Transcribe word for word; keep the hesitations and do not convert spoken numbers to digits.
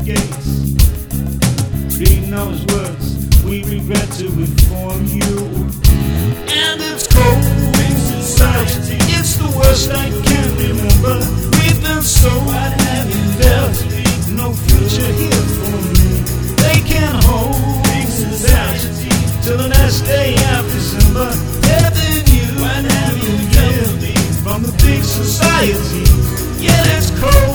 gates. Reading those words, we regret to inform you. And it's cold, big society. It's the worst I can remember. We've been so what have you felt? No future here for me. They can't hold big society till the last day of December. Heaven, you what have you done from the big society? Yeah, it's cold.